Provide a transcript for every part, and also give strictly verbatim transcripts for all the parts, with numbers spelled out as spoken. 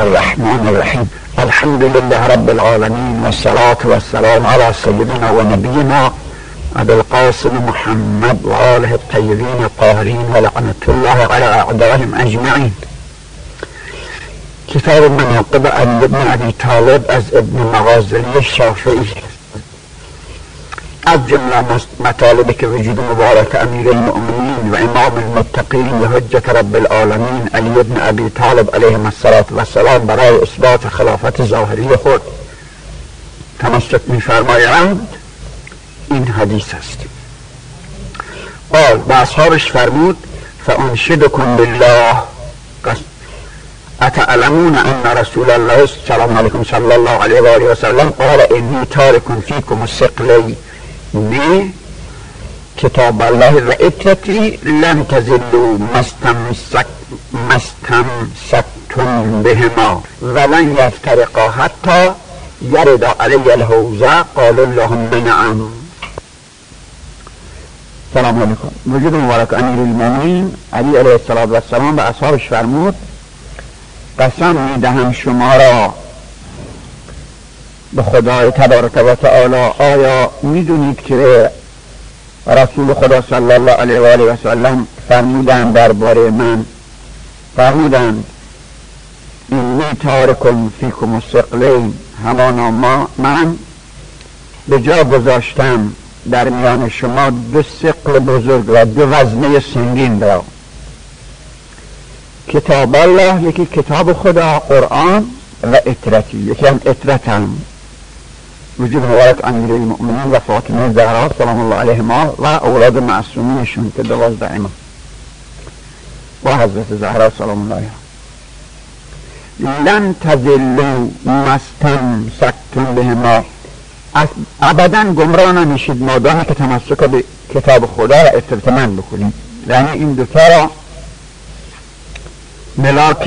الرحمن الرحیم. الحمد لله رب العالمین و الصلاة و السلام علی سیدنا و نبینا ابی القاسم محمد و آله الطیبین الطاهرین و لعنة الله علی اعدائهم اجمعین. کتاب مناقب علی بن ابی طالب از ابن مغازلی شافعی. از جمله مطالبی که وجود مبارک امیر المؤمنین و امام المتقین و حجت رب العالمین علی بن ابی طالب علیه السلام برای اثبات خلافت ظاهری خود تمسک می‌فرمایند این حدیث است. قال و اصحابش فرمود فانشدکم بالله اتعلمون ان رسول الله سلام علیکم صلی الله علیه و آله و سلم قال انی تارک فیکم الثقلین نه کتاب الله و اطرتی لن تزلوا مستمسکتم بهما ولن یفترقا حتی یرد علی الحوض قال اللهم نعم. سلام علیکم. وجود مبارک امیر المؤمنین علی علیه السلام و اصحابش فرمود قسم میدهم شما را به خدای تبارک و تعالی آیا میدونید که رسول خدا صلی الله علیه و آله و سلم فرمودند درباره من، فرمودند اینی تارکم فیکم الثقلین، همانا ما من به جا گذاشتم در میان شما دو ثقل بزرگ را، دو وزنه سنگین را. کتاب الله یکی کتاب خدا قرآن و اطرتی یکی هم اطرتم وجود مبارک امیر المؤمنین و فاطمه زهرا سلام الله علیهما و اولاد معصومینشون که دوازده امام و حضرت زهرا سلام الله علیها. لن تذلوا مستمسکتم بهما، ابدا گمراه نمیشید مادامی که تمسک به کتاب خدا و اطرت من بکنید. یعنی این دوتا را ملاک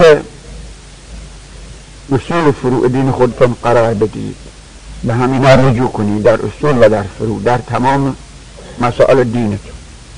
اصول فروع دین خودتون قرار بدید، به همینا رجوع کنید در اصول و در فروع، در تمام مسائل دینتون.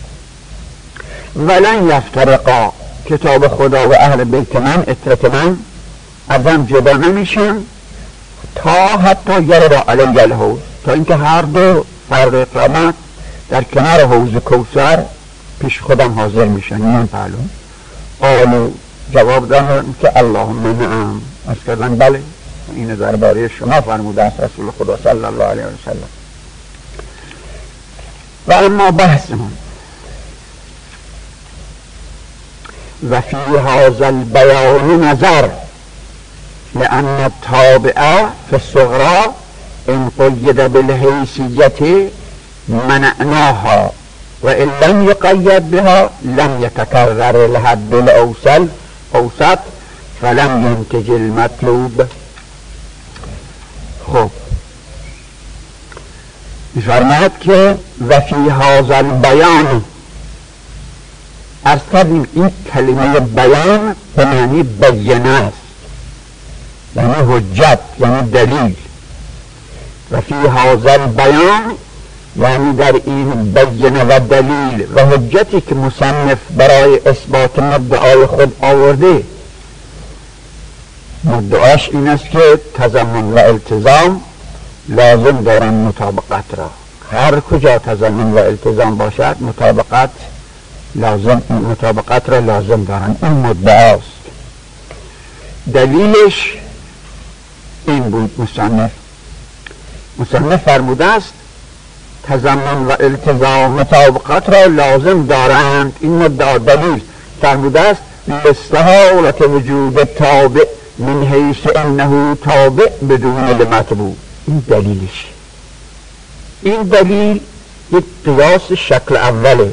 ولن یفترقا، کتاب خدا و اهل بیت من اطرت من ازم جدا نمیشن تا حتی یرد علی الحوض، تا اینکه هر دو فرق قیامت در کنار حوض کوثر پیش خودم حاضر میشن. من پهلو قالو جواب دادن که اللهم نعم، از کردن بله این درباره شما فرموده است رسول خدا صلی الله علیه و سلم. و اما بحثمون و فی هذا البیان نظر لأن التابع فی الصغرى ان قید بالحیثیت منعناها و ان لم یقید بها لم یتکرر الحد الاوسط اوسط فلم ینتج المطلوب. خب می‌فرماید که و فی هذا البیان، از کردیم این کلمه بیان به معنی بیانه است، یعنی حجت، یعنی دلیل. و فی هذا البیان یعنی در این بیانه و دلیل و حجتی که مصنف برای اثبات مدعای خود آورده، مدعاش این است که تضمن و التزام لازم دارن مطابقت را. هر کجا تضمن و التزام باشد مطابقت لازم، مطابقت را لازم دارن. این مدعاست. دلیلش این بود مصنف مصنف فرموده است تضمن و التزام مطابقت را لازم دارند. این مدعا دلیل فرموده است لاستحالة وجود تابع من حیث انه تابع بدون المطلوب. این دلیلش. این دلیل یک قیاس شکل اوله،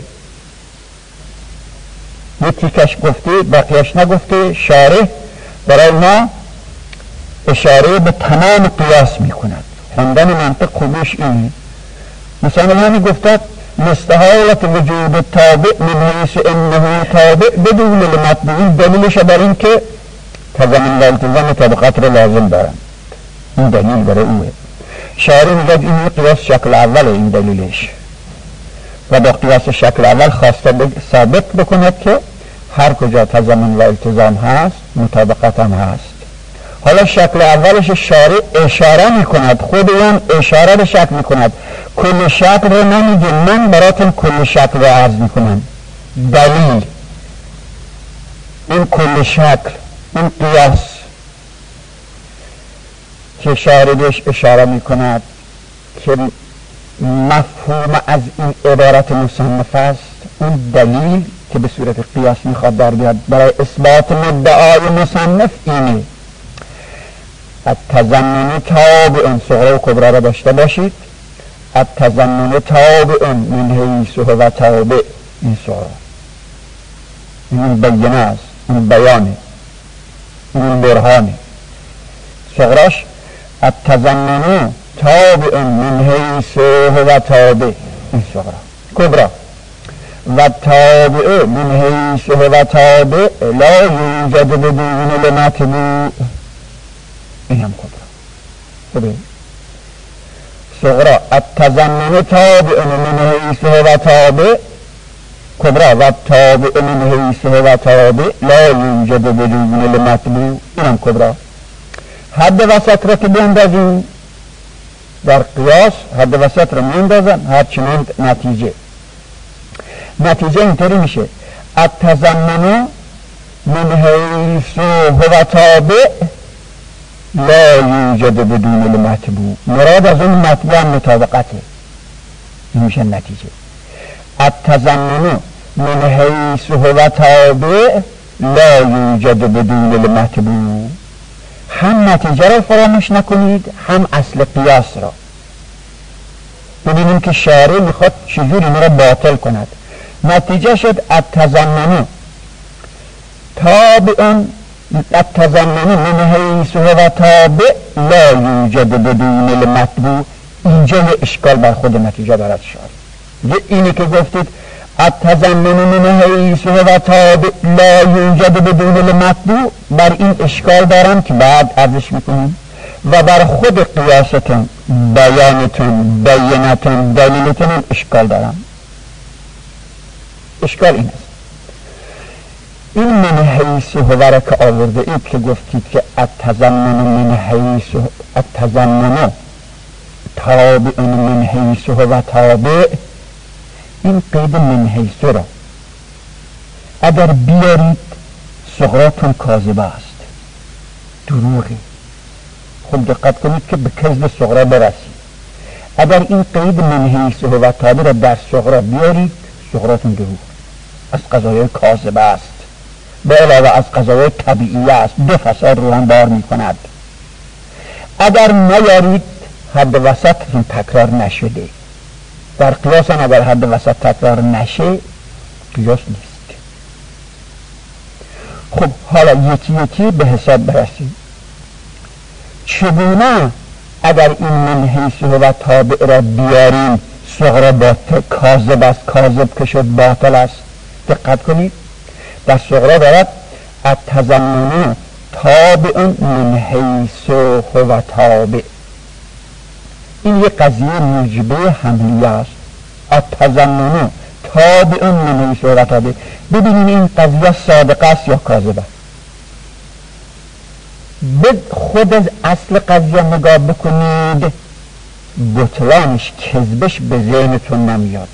یکی کش گفته بقیهش نگفته. شارح برای ما اشاره به تمام قیاس می کند. خوندن منطق خوبش اینه. مثلا همین گفتد مستحالت وجود تابع من حیث انه تابع بدون المطلوب، دلیلش بر این که تضمن و التزام طبقات را لازم دارند. این دلیل برای اوه. شارح میگه این قیاس شکل اول، این دلیلش، و با قیاس شکل اول خواسته ثابت بکند که هر کجا تضمن و التزام هست مطابقت هم هست. حالا شکل اولش شارع اشاره میکند، خود اون اشاره به شکل میکند، کل شکل رو نمیگه، من براتون کل شکل رو عرض میکنم. دلیل این کل شکل، این قیاس که شارع بهش اشاره میکند که مفهوم از این عبارت مصنف است، اون دلیل که به صورت قیاس میخواد در بیاد برای اثبات مدعای مصنف اینه. التضمن تابع، صغرا و کبرا را داشته باشید. التضمن تابع من حیث هو تابع، این صغرا، این بیانه است، این بیانه، این برهانه. صغراش التضمن تابع من حیث هو تابع، این صغرا. کبرا و تابع من حیث هو تابع لا یوجد بدون المطبوع، این هم کبرا. خوبه؟ صغرا التضمن تابع من حیث هو تابع، کبرا و تابع من حیث هو تابع لا یوجد بدون المطبوع، این هم کبرا. حد وسط را که بیندازیم در قیاس، حد وسط را میندازن هرچنان نتیجه نتیجه اینطوری میشه: التضمن من حیث هو تابع لا یوجد بدون المطبوع، مراد از اون مطبوع هم مطابقته، این میشه نتیجه. التضمن من حیث هو تابع لا یوجد بدون المطبوع، هم نتیجه را فراموش نکنید، هم اصل قیاس را. ببینیم که شارع میخواد چجور این را باطل کند. نتیجه شد التضمن تابع، التضمن من حیث هو تابع لا یوجد بدون المطبوع. اینجا یه اشکال بر خود نتیجه دارد شارع. اینی که گفتید التضمن من حیث هو تابع لا یوجد بدون المطبوع، بر این اشکال دارم که بعد عرضش میکنیم، و بر خود قیاستون، بیانتون، بیانتون، دلیلتون اشکال دارم. اشکال این است: این من حیث هو را که آورده اید که گفتید که التضمن من حیث التضمن تابع من حیث هو تابع، این قید من حیث را اگر بیارید صغراتون کاذبه است، دروغی. خب دقت کنید که به کذب صغرا برسید. اگر این قید من حیث هو تابع را در صغرا بیارید، صغراتون دروغ، از قضایای کاذبه است، به علاوه از قضایای طبیعی است، دو فساد رو هم بار می کند. اگر نیارید، حد وسطتون تکرار نشده. در قیاس هم اگر حد وسط تکرار نشه، قیاس نیست. خب حالا یکی یکی به حساب برسیم. چگونه اگر این من حیث هو تابع را بیاریم صغرا باطل کاذب است، کاذب که شد باطل است؟ دقت کنید در صغرا دارد التضمن تابع من حیث هو تابع، این یک قضیه موجبه حملیه است. التضمن تابع من حیث هو تابع، ببینید این قضیه صادقه است یا کاذبه. به خود از اصل قضیه نگاه بکنید، بطلانش، کذبش به ذهنتون نمیاد.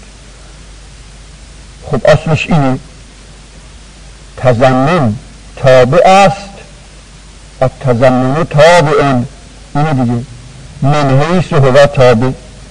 خب اصلش اینه: تضمن تابع است، التضمن تابع، اینه دیگه، من حیث هو تابع.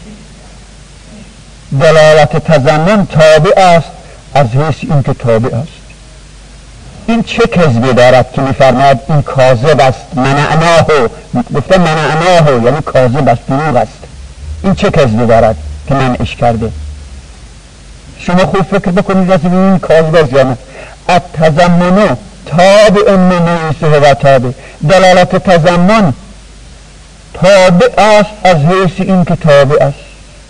دلالت تضمن تابع است از حیث این که تابع است. این چه کذبی دارد که میفرماید این کاذب است؟ منعناه، گفته منعناه یعنی کاذب است، دروغ است. این چه کذبی دارد که منعش کرده؟ شما خوب فکر بکنید از این کاذب است یا نه. التضمن تابع من حیث هو تابع، دلالت تضمن تابع است از حیث این که تابع است.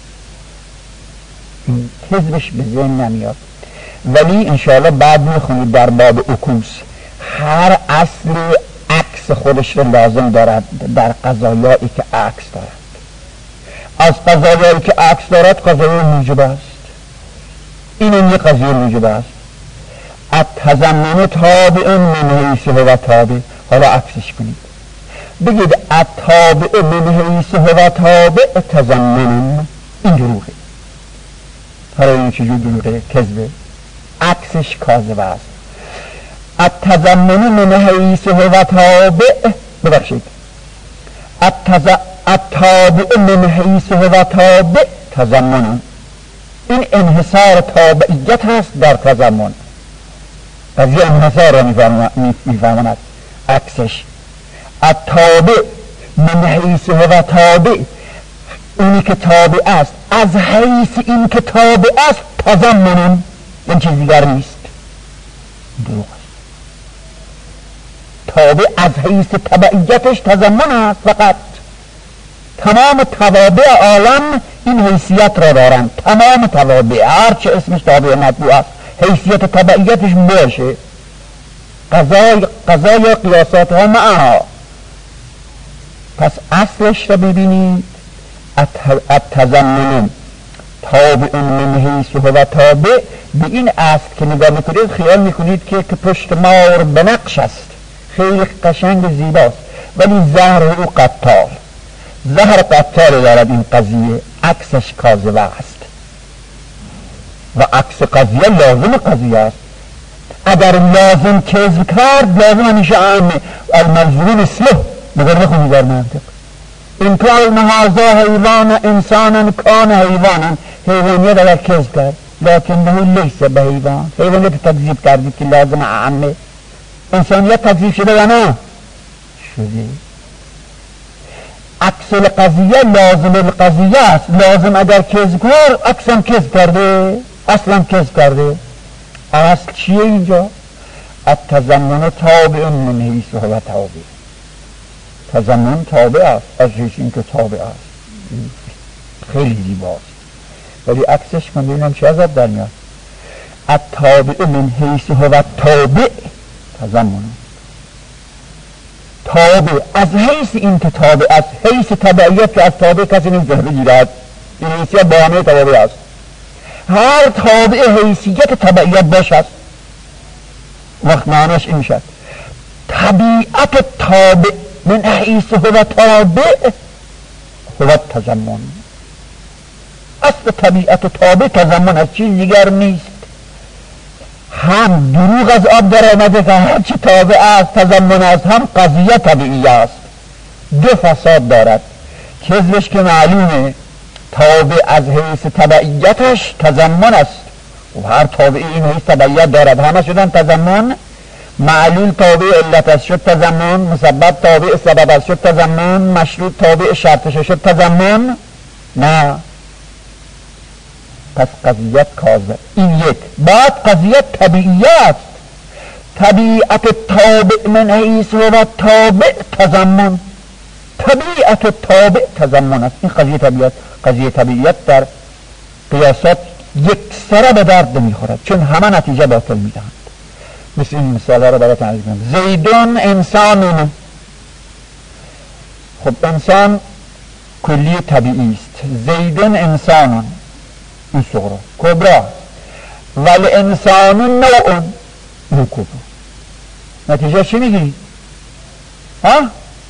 این کذبش به ذهن نمیاد. ولی انشاءالله بعد میخونید در باب عکوس هر اصل عکس خودش رو لازم دارد در قضایایی که عکس دارد. از قضایایی که عکس دارد قضایای موجبه است. این هم یک قضیه موجبه است. التضمن تابع من حیث هو تابع، حالا عکسش کنید. بگید التابع من حیث هو تابع تضمن، این دروغه. حالا این چجور دروغه؟ کذبه. عکسش کاذبه است. التضمن من حیث هو تابع، ببخشید التابع من حیث هو تابع تضمن، این انحصار تابعیت هست در تضمن. قضیه انحصار را میفهمند. عکسش التابع من حیث هو تابع، اونی که تابع است از حیث این که تابع است تضمن، این چیز دیگر نیست. دروغ است. تابع از حیث تبعیتش تضمن است فقط. تمام توابع عالم این حیثیت را دارند. تمام توابع هرچه اسمش تابع مطبوع است حیثیت تبعیتش باشه. قضای قضای قیاسات ها معها. پس اصلش را ببینید التضمن تابع من حیث هو تابع. به این اصل که نگاه میکنید خیال میکنید که که پشت مار به نقش است، خیلی قشنگ و زیباست، ولی زهر او قتال، زهر قتال دارد این قضیه. عکسش کاذبه است و عکس قضیه لازم قضیه است. اگر لازم کذب کرد لازم همیشه عامه الملزوم اصله مگر نخونی در منطق. این کار هذا حیوان انسانا کان حیوانا، حیوانیت اگر کذب کرد لکنه لیس به حیوان، حیوانیت تکذیب کردی که لازم عامه. انسانیت تکذیب شده یا نه؟ شده. عکس القضیه لازم القضیه است. لازم اگر کذب کرد عکسم کذب کرده، اصلا کذب کرده. اصل چیه اینجا؟ التضمن تابع من حیث هو تابع. تضمن تابع است از حیث این که تابع است. خیلی زیباست، ولی عکسش من ببینم چه ازت در میاد. التابع من حیث هو تابع تضمن، تابع از حیث این که تابع است. حیث تبعیت که از تابع کسی نمیتونه بگیرد، این حیثیت با همه تابع است. هر تابع حیثیت تبعیت باشد وقت معناش این میشد طبیعت تابع من حیث هو تابع هو تضمن. اصل طبیعت تابع تضمن از چیز دیگر نیست. هم دروغ از آب در آمده که هرچی تابع است تضمن است، هم قضیه طبیعی است. دو فساد دارد. کذبش که معلومه تابع از حیث تبعیتش تضمن است و هر تابعی این حیث تبعیت دارد، همه شدن تضمن. معلول تابع علت است شد تضمن، مسبب تابع سبب است شد تضمن، مشروط تابع شرطش شد تضمن. نه، پس قضیت کاذب. این یک. بعد قضیت طبیعی است. طبیعت تابع من حیث هو تابع تضمن، طبیعت تابع تضمن است. این قضیه طبیعت. قضیه طبیعت در قیاسات یک سره به درد نمیخورد، چون همه نتیجه باطل میدهند. مثل این مثال ها رو براتون عرض کنم. زیدون انسانون. خب انسان کلی طبیعی است. زیدون انسانون این صغرا کبرا، ولی انسانون نوعون این کبرا. نتیجه چی میگی؟ ها؟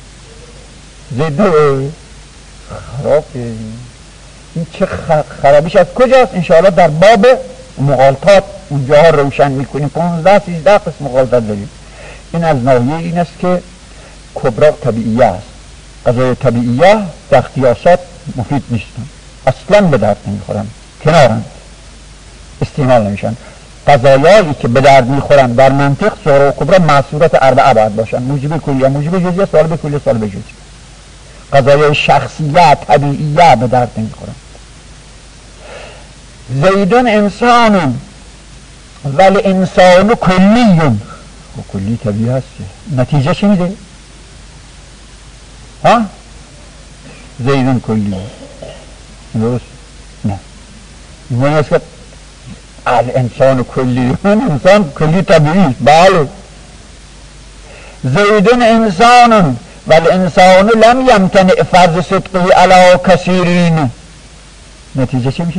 زیدون خراب. این چه خرابیش از کجاست؟ انشاءالله در باب مغالطات اونجاها روشن میکنیم. پانزده سیزده قسم مغالطات داریم. این از ناحیه این است که کبرا طبیعیه است. قضای طبیعیه در قیاسات مفید نیستن، اصلا به درد نمیخورن، کنارن، استعمال نمیشن. قضایایی که به درد میخورن در منطق صغرا و کبرا معصورت اربعه باید باشن: موجب کلیه، موجب جزئیه، سالب کلیه، سالب جزئیه. قضایای شخصیت طبیعیه به درد نمیخورن. زیدون انسانون ولی انسان کلیون. و کلی طبیعی هست. نتیجه چی میده؟ ها؟ زیدون کلیون. درست؟ نه. این است که الانسان کلیون، انسان کلی طبیعی است. بله. زیدون انسانون ولی انسان لم یمتنع فرض صدقه علی کثیرین. نتیجه چی میشه؟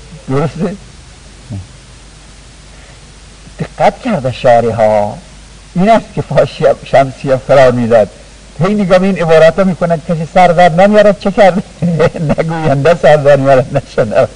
درسته؟ دقت کرده شارح ها این است که فاشی شمسیه فرار میداد. هی نگاه این عبارت ها میکنن کسی سر در نمیارد چه کرد؟ نگوینده سر در میارد نشد.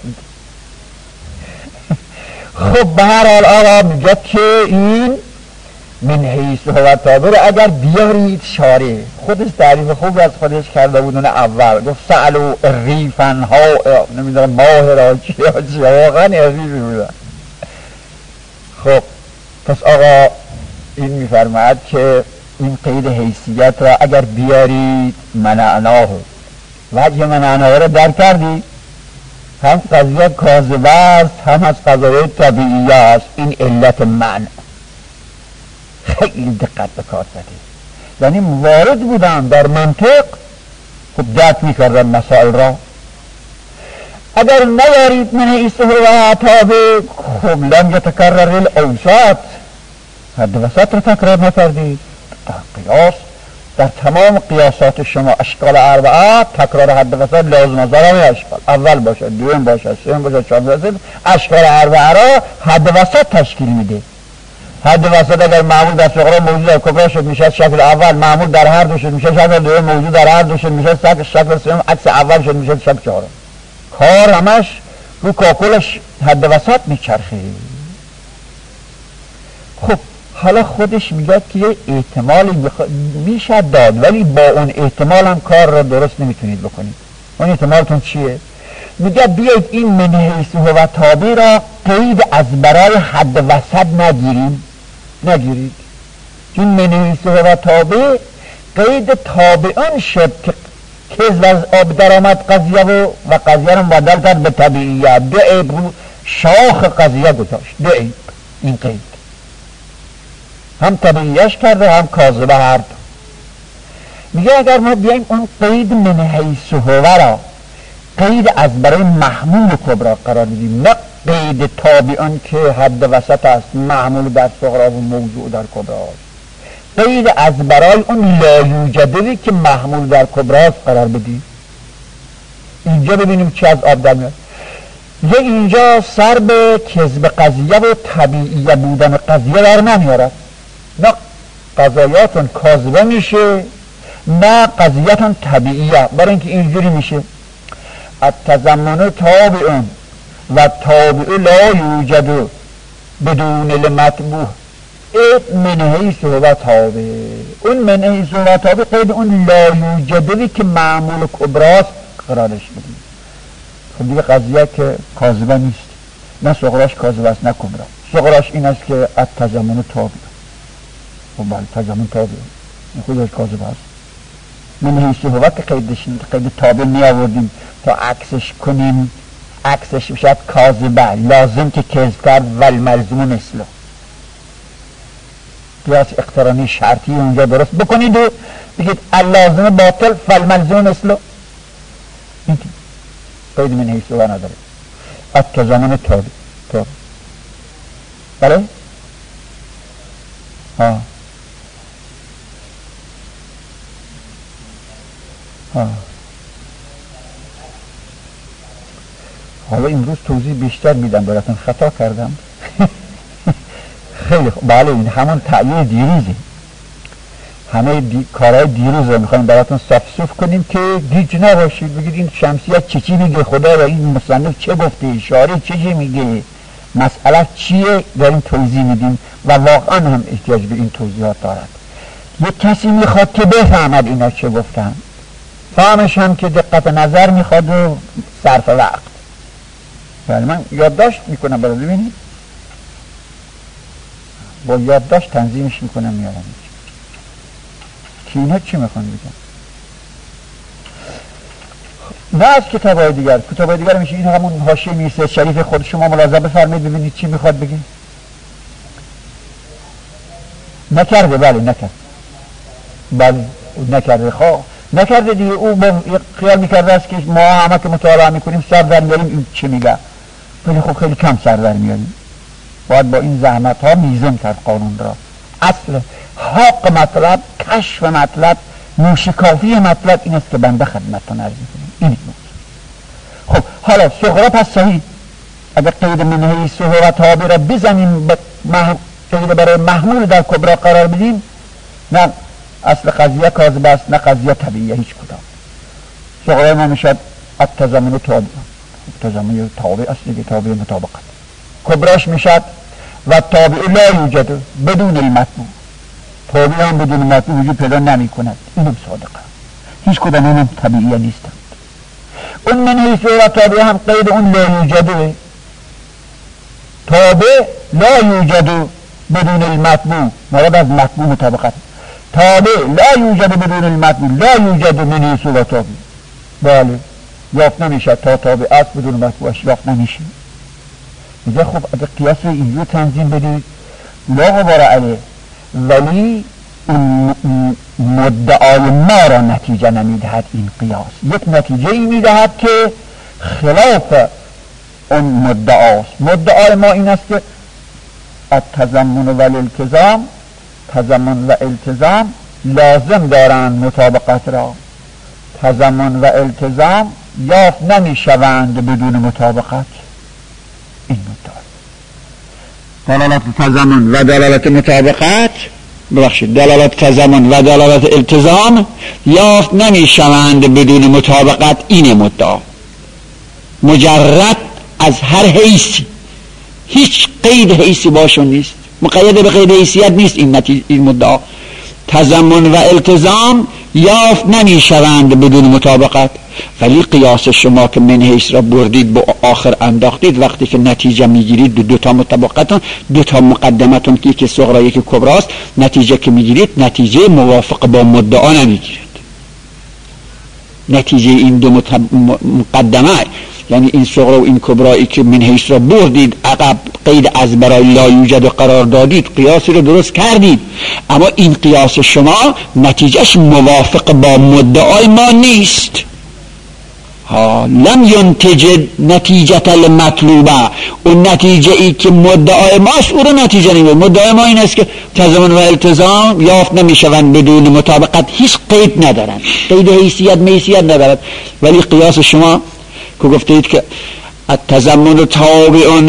خب به هر حال آقا میگه که این من حیث هو تابر اگر بیارید شارع خودش تعریف خوب از خودش کرده بود اون اول گفت سألو الریفن ها نمیدونم ماه را چیا چیا واقعا عریفی بودن. خب پس آقا این میفرماید که این قید حیثیت را اگر بیارید منعناه وجه منعناه را در کردی هم قضیه کاذبه است هم از قضایه طبیعیه است. این علت منع خیلی دقت به کار زده، یعنی وارد بودن در منطق خب درک میکردن مسائل را. اگر نیارید من حیث هو تابع خب لم یتکرر الاوساط حد وسط را تکرار نکردید. قیاس در تمام قیاسات شما اشکال اربعه تکرار حد وسط لازم است. ضرب اشکال اول باشد دوم باشد سوم باشد چهارم باشد اشکال اربعه را حد وسط تشکیل میده. حد وسط اگر معمول در صغرا موجود در کبرا شد میشه شکل اول، معمول در هر دو شد میشه شکل دوم، موجود در هر دو شد میشه شکل سوم، عکس اول شد میشه شکل چهارم. کار همش رو کاکلش حد وسط میچرخه. خب حالا خودش میگه که یه احتمالی بخ... میشه داد ولی با اون احتمال هم کار را درست نمیتونید بکنید. اون احتمالتون چیه؟ میگه بیایید این من حیث هو تابع را قید از برای حد وسط نگیریم نگیرید چون من حیث هو تابع قید تابعان شد که کذب از آب در آمد قضیه و و قضیه را بدل کرد به طبیعیه. دو عیب رو شاخ قضیه گذاشت، دو عیب این قید هم طبیعیش کرده هم کاذبه هر دو. میگه اگر ما بیاییم اون قید من حیث هو را قید از برای محمول کبرا قرار بدیم نه قید تابعان که حد وسط است محمول در صغرا و موضوع در کبرا است. قید از برای اون لا یوجدی که محمول در کبرا است قرار بدیم. اینجا ببینیم چی از آب در میاد. یه اینجا سر به کذب قضیه و طبیعیه بودن قضیه در نمیارد. نه قضایاتون کاذبه میشه نه قضیهتون طبیعیه. برای اینکه اینجوری میشه التضمن تابع و تابع لا یوجد بدون المطبوع من حیث هو تابع. اون من حیث هو تابع قید اون لا یوجدی که معمول کبراست قرارش بدیم. خب دیگه قضیه که کاذبه نیست، نه صغراش کاذبه است نه کبرا. صغراش این است که التضمن تابع. خب بله تضمن تابع این خودش کاذبه است. من حیث هو که قیدش قید تابع می آوردیم تا عکسش کنیم عکسش بشد کاذبه لازم که کذب کرد ول ملزوم مثله. قیاس اقترانی شرطی اونجا درست بکنید و بگید اللازم باطل فالملزوم مثله. این قید من حیث هو نداره. التضمن تابع تابع بله ها ها حالا امروز توضیح بیشتر میدم براتون، خطا کردم. خیلی خوب بله این همون تعیین دیروزه. همه دی... کارهای دیروز رو میخوایم براتون صاف صوف کنیم که گیج نباشید بگید این شمسیه چی چی میگه خدا و این مصنف چه گفته اشاره چه چی میگه مسئله چیه داریم توضیح میدیم و واقعا هم احتیاج به این توضیحات دارد. یک کسی میخواد که بفهمد اینا چه گفتن، فهمش هم که دقت نظر میخواد و صرف وقت. بله من یادداشت میکنم برای ببینید با یادداشت تنظیمش میکنم میارم که اینا چی میخوان بگم. نه از کتابای دیگر کتابای دیگر میشه این همون حاشیه میرسه شریف خود شما ملاحظه بفرمایید ببینید چی میخواد بگه. نکرده بله نکرد بله نکرده خواه نکرده دیگه. او با خیال میکرده است که ما همه که مطالعه میکنیم سر در میاریم این چی میگه ولی خب خیلی کم سر در میاریم. باید با این زحمت ها میزن کرد قانون را. اصل حق مطلب کشف مطلب موشکافی مطلب این است که بنده خدمتتان عرض میکنیم. این خب حالا صغرا پس صحیح اگر قید من حیث هو تابع را بزنیم به قید برای محمول در کبرا قرار بدیم، نه اصل قضیه کاذب است نه قضیه طبیعیه، هیچ کدام. سوال ما میشد التضمن تابع، تضمن تابع است دیگه، تابع مطابقت. کبراش میشد و تابع لا یوجد بدون المتبوع، تابع هم بدون متبوع وجود پیدا نمی کند، اینم صادقه، هیچ کدام اینم طبیعیه نیستند. اون من حیث و تابع هم قید اون لا یوجده، تابع لا یوجد بدون المتبوع، مراد از متبوع مطابقت. تابع لا یوجد بدون المتبوع، لا یوجد من حیث و تابع، بله یافت نمیشه تا تابع است بدون متبوعش یافت نمیشه. میگه خب اگه قیاس رو اینجور تنظیم بدید لا غبار علیه، ولی این مدعای ما را نتیجه نمیدهد. این قیاس یک نتیجه ای میدهد که خلاف اون مدعاست. مدعای ما این است که التضمن و الالتزام، تضمن و التزام لازم دارند مطابقت را، تضمن و التزام یافت نمی شوند بدون مطابقت. این مدعا دلالت تضمن و دلالت مطابقت، ببخشید دلالت تضمن و دلالت التزام یافت نمی شوند بدون مطابقت. این مدعا مجرد از هر حیثی، هیچ قید حیثی باشون نیست، مقید به قید حیثیت نیست. این نتیجه این مدعا تضمن و التزام یافت نمی شوند بدون مطابقت. ولی قیاس شما که من حیث را بردید با آخر انداختید، وقتی که نتیجه میگیرید دو, دو تا مطابقتون، دو تا مقدمتون که یکی صغرا یکی کبراست، نتیجه که میگیرید نتیجه موافق با مدعا نمیگیرید. نتیجه این دو مقدمه، یعنی این صغرا و این کبرایی که من حیث را بردید عقب قید از برای لا یوجد قرار دادید، قیاسی رو درست کردید، اما این قیاس شما نتیجهش موافق با مدعای ما نیست. ها لم ینتج نتیجه المطلوبه، اون نتیجه ای که مدعای ماست او رو نتیجه نمیده. مدعای ما این است که تضمن و التزام یافت نمیشوند بدون مطابقت، هیچ قید ندارند، قید حیثیت میثیت ندارد. ولی قیاس شما که گفتید که التضمن تابع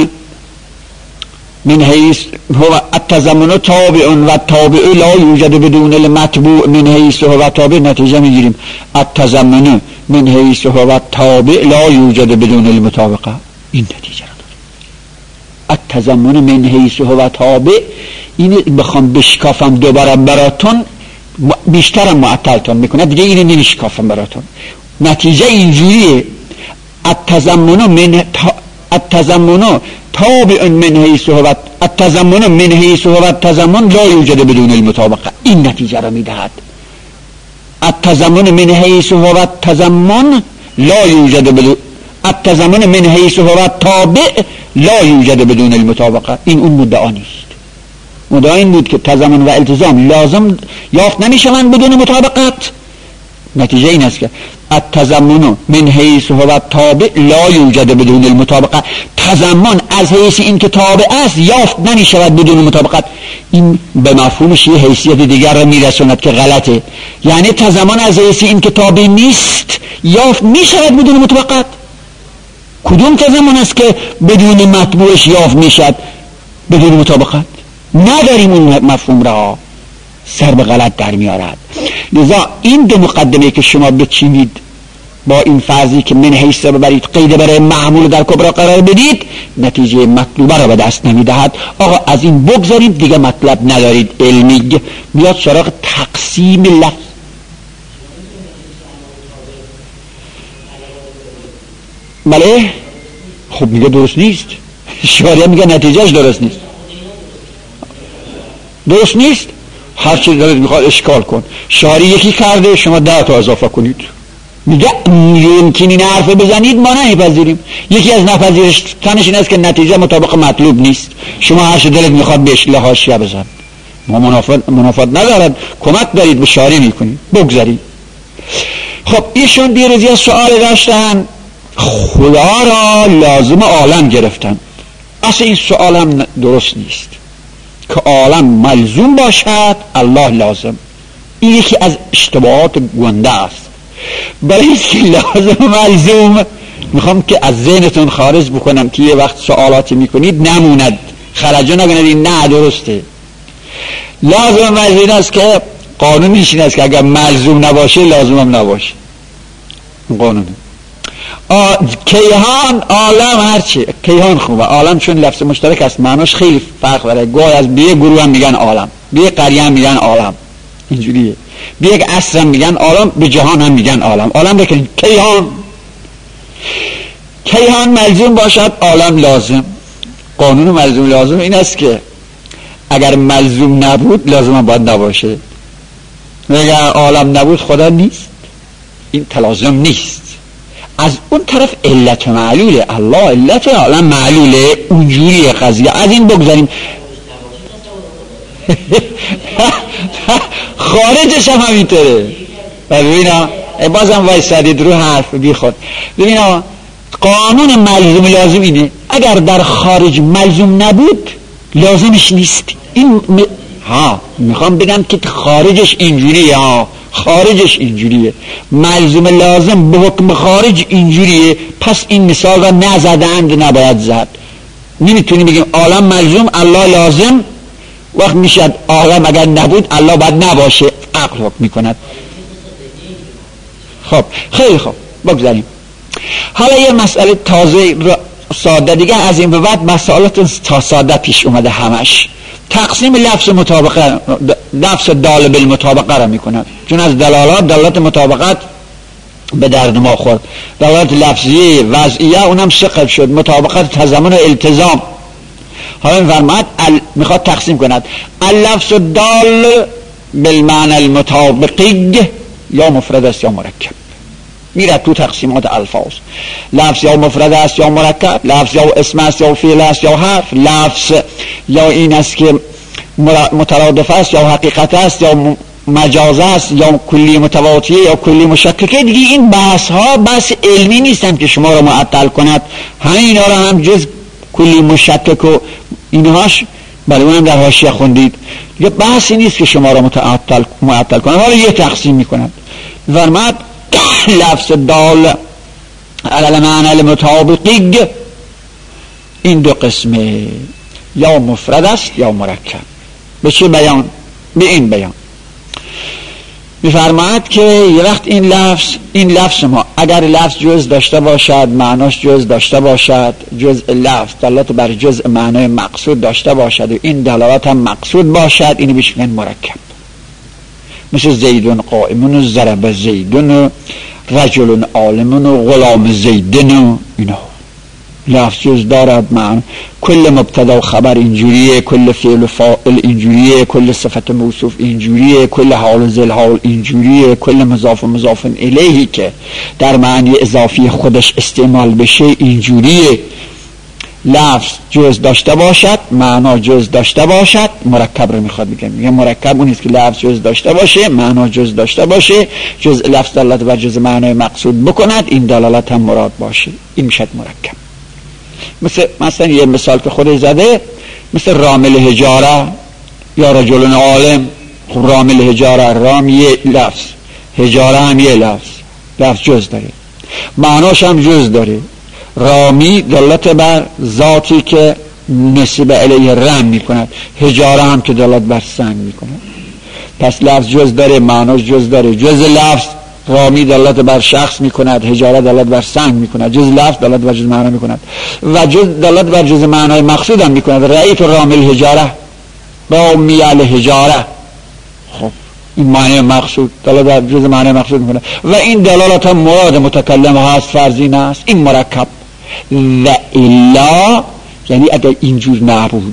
من حیث هو التضمن تابع و تابع لا یوجد بدون المتبوع من حیث هو تابع، نتیجه میگیریم التضمن من حیث هو تابع لا یوجد بدون المطابقه. این نتیجه را داریم. التضمن من حیث هو تابع، این بخوام بشکافم دوباره براتون بیشترم معطلتون میکنه، دیگه اینو نمیشکافم براتون. نتیجه اینجوریه التضمن من التضمن تابع من حیث هو التضمن من حیث هو التضمن لا یوجد بدون المطابقه. این نتیجه را میدهد. التضمن من حیث هو التضمن لا یوجد بدون التضمن من حیث هو التابع لا یوجد بدون المطابقه. این اون مدعا نیست. مدعا این بود که تضمن و التزام لازم یافت نمیشوند بدون مطابقت. نتیجه این است که التضمن من حیث هو التابع لا یوجد بدون المطابقه، تضمن از حیث این که تابع است یافت نمیشود بدون مطابقت. این به مفهومش یه حیثیت دیگر را میرسوند که غلطه. یعنی تضمن از حیث این که تابع نیست یافت میشود بدون مطابقت. کدوم تضمن است که بدون مطبوعش یافت میشد بدون مطابقت؟ نداریم اون مفهوم را، سر به غلط در میارد. لذا این دو مقدمه که شما بچینید با این فرضی که من حیث را ببرید قید برای معمول در کبرا قرار بدید، نتیجه مطلوبه را به دست نمیدهد. آقا از این بگذارید، دیگه مطلب ندارید علمی. بیاد سراغ تقسیم لفظ. بله خب میگه درست نیست، شاریه میگه نتیجهش درست نیست. درست نیست، هر چی دارید میخواد اشکال کن. شاری یکی کرده شما ده تا اضافه کنید، میگه یمکن این حرف بزنید ما نمیپذیریم. یکی از نپذیرش تنش این است که نتیجه مطابق مطلوب نیست. شما هر چی دلت میخواد بهش حاشیه بزن، ما منافات منافات ندارد، کمک دارید به شاری میکنید، بگذارید. خب ایشون دیروزی از سؤال داشتن خدا را لازم عالم گرفتن. اصلا این سؤال هم درست نیست که عالم ملزوم باشد الله لازم. این یکی از اشتباهات گنده است. برای اینکه لازم ملزوم میخوام که از ذهنتون خارج بکنم که یه وقت سوالاتی میکنید نموند، خرجا نگنید این نه درسته. لازم ملزوم این است که قانونیش این است که اگر ملزوم نباشه لازم هم نباشه. قانون کیهان عالم هرچی کیهان خوبه. عالم چون لفظ مشترک است معناش خیلی فرق داره. گویا از بیه گروه هم میگن عالم، بیه قریه هم میگن عالم، اینجوریه. بیه عصر هم میگن عالم، به جهان هم میگن عالم. عالم بکنید کیهان. کیهان ملزوم باشد، عالم لازم. قانون ملزوم لازم این است که اگر ملزوم نبود لازم هم باید نباشه. اگر عالم نبود خدا نیست، این تلازم نیست. از اون طرف علت معلوله، الله علت، عالم معلوله، اونجوریه قضیه. از این بگذاریم. خارجش هم همینطوره. ببینا بازم وایسادید رو حرف بی خود. ببینا قانون ملزوم لازم اینه، اگر در خارج ملزوم نبود لازمش نیست. این م... ها میخوام بگم که خارجش اینجوریه، ها خارجش اینجوریه، ملزوم لازم به حکم خارج اینجوریه. پس این مثال را نزدند، نباید زد. نمیتونی بگیم عالم ملزوم الله لازم، وقت میشد عالم اگر نبود الله باید نباشه، عقل حکم میکند. خب خیلی خوب بگذاریم. حالا یه مسئله تازه ساده دیگه، از این به بعد مسائلات تا ساده پیش اومده همش. تقسیم لفظ مطابقه، لفظ دال بالمطابقه را میکنند، چون از دلالات دلالات مطابقت به درد ما خورد. دلالات لفظی وضعیه اونم شقل شد، مطابقت تضمن و التزام. حالا میفرماید میخواد تقسیم کند اللفظ دال بالمعنى المطابقی یا مفرد است یا مرکب. میره تو تقسیمات الفاظ. لفظ یا مفرد است یا مرکب، لفظ یا اسم است یا فعل است یا حرف، لفظ یا این است که مترادف است یا حقیقت است یا مجاز است یا کلی متواتیه یا کلی مشککه. دیگه این بحث ها بحث علمی نیستن که شما رو معطل کند. همین اینا رو هم جز کلی مشکک و اینهاش بله اونم در حاشیه خوندید. یه بحثی نیست که شما رو معطل معطل کند. حالا یه تقسیم میکنند. فرماد لفظ دال علی المعنى المطابقی این دو قسمه، یا مفرد است یا مرکب. به چه بیان؟ به این بیان میفرماید که یه وقت این لفظ این لفظ ما اگر لفظ جز داشته باشد، معناش جز داشته باشد، جز لفظ دلالت بر جز معنای مقصود داشته باشد و این دلالت هم مقصود باشد، اینو بهش میگن مرکب. مثل زیدون قائمون و ضرب زیدون و رجل عالمون و غلام زیدون و اینا. لفظ جز دارد، معنی کل مبتدا و خبر اینجوریه، کل فعل و فاعل اینجوریه، کل صفت موصوف اینجوریه، کل حال و ذل حال اینجوریه، کل مضاف و مضاف الیهی که در معنی اضافی خودش استعمال بشه اینجوریه. لفظ جز داشته باشد، معنا جز داشته باشد، مرکب رو میخواد بگم. میگه مرکب اون است که لفظ جز داشته باشه، معنا جز داشته باشه، جز لفظ دلالت بر جز معنای مقصود بکند، این دلالت هم مراد باشه، این میشه مرکب. مثل مثلا یه مثال که خودش زده، مثل رامل حجاره یا رجل عالم. خب رامل حجاره، رام یه لفظ، حجاره هم یه لفظ، لفظ جز داره، معناش هم جز داره. رامی دلالت بر ذاتی که نسبت علیه رم میکند، حجاره هم که دلالت بر سنگ میکند. پس لفظ جز داره، معناش جز داره. جز لفظ رامی دلالت بر شخص میکند، حجاره دلالت بر سنگ میکند، جز لفظ دلالت بر جز معنا میکند و جز دلالت بر جز معنای مقصود هم میکند. رأیت رامل حجاره، رامی الحجاره. خب این معنی مقصود دلالت بر جز معنای مقصود میکند و این دلالت هم مراد متکلم هست، فرضی است. این مرکب. و الا یعنی اگر اینجور نبود،